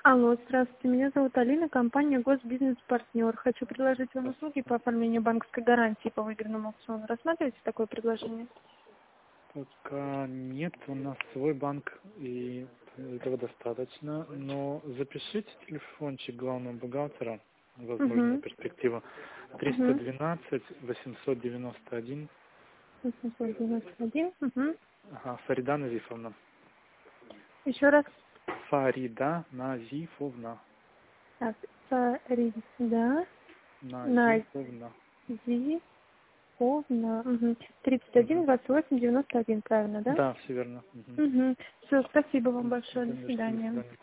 Алло, здравствуйте. Меня зовут Алина, компания Госбизнес-партнер. Хочу предложить вам услуги по оформлению банковской гарантии по выигранному аукциону. Рассматриваете такое предложение? Пока нет, у нас свой банк, и этого достаточно. Но запишите телефончик главного бухгалтера, возможно, на Угу. перспективу. Угу. 312 891. 891. Угу. Ага, Фарида Назифовна. Еще раз. Фарида Назифовна. Так, Фарида Назифовна. Назифовна. Угу. Угу. 31 28 91, правильно, да? Да, все верно. Угу. Угу. Все, спасибо вам большое. До До свидания. свидания.